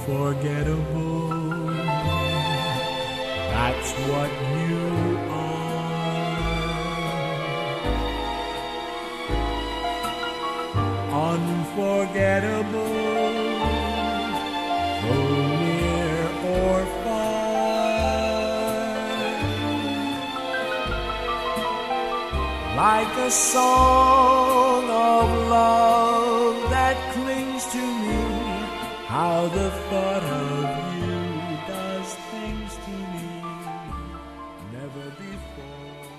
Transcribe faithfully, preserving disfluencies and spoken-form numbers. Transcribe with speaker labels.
Speaker 1: unforgettable. That's what you are. Unforgettable, though near or far. Like a song of love that clings to me, how the thought of you does things to me never before.